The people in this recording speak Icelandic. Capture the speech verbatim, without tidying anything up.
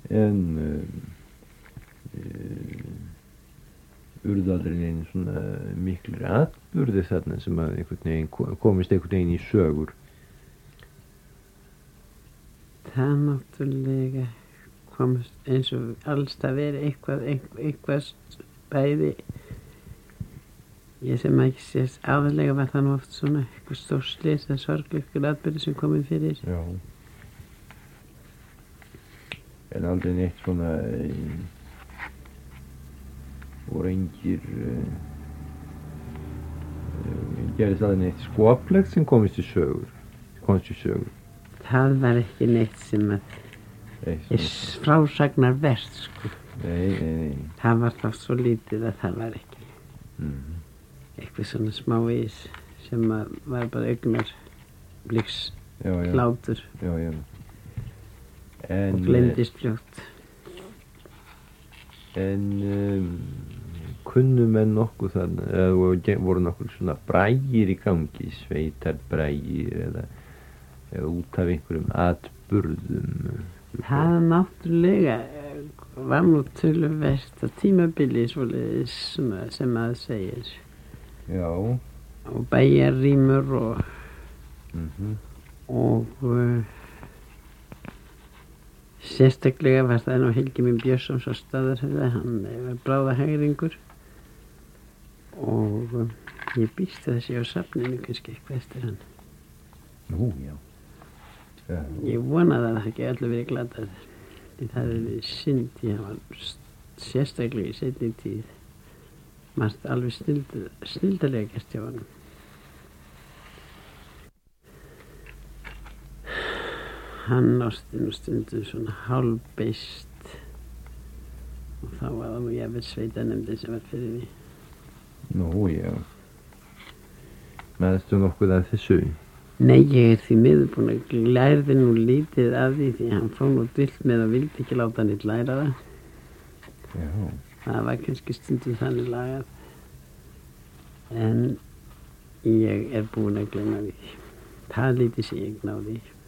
en uh, urðu aldrei neinn svona miklir atburðir þarna sem að einhvern veginn komist einhvern veginn í sögur. Það náttúrulega komst eins og alls það veri eitthvað, eitthvað, eitthvað bæði. Ég sem ekki sést aðalega var það nú oft svona eitthvað stórslys eða sorgleikur atburðir sem komið fyrir. Já. En aldrei neitt svona voru engir uh, gerðist aldrei neitt skoplegt sem komist í sögur komist í sögur. Það var ekki neitt sem að er frásagnar verð sko. Nei, nei, nei. Það var þá svo lítið að það var ekki mm. eitthvað svona smávegis sem að var bara augnar bliks hlátur já, já. En, og gleymdist fljótt. En um, kunnu menn nokkuð þannig eða voru nokkuð svona brægir í gangi, sveitarbrægir eða, eða út af einhverjum atburðum? Það náttúrulega var nú töluvert að tímabili svoleiðis sem að segir. Já. Og bæjarrímur og mm-hmm. og uh, sérstaklega var það nú Helgi minn Björnsson svo staðarhefði, hann var bráðahægringur og uh, ég býst að það sé á safninu kannski eitthvað eftir hann. Nú, já. Já. Ég vonaði að það ekki öllu verið glatað því það hefði verið synd, ég var sérstaklega í seinni tíð margt alveg snildalega gert hjá honum. Hann átti nú stundum svona hálfbeist og þá var það nú jafnvel sveitanemndin sem var fyrir því. Nú, já. Meðstu nokkuð að þessu? Nei, ég er því miður búin að lærði nú lítið af því því hann fór nú dvilt með og vildi ekki láta hann eitt læra það. Já. Það var kannski stundum þannig lagað. En ég er búin að gleyma því. Það lítið sem ég náði.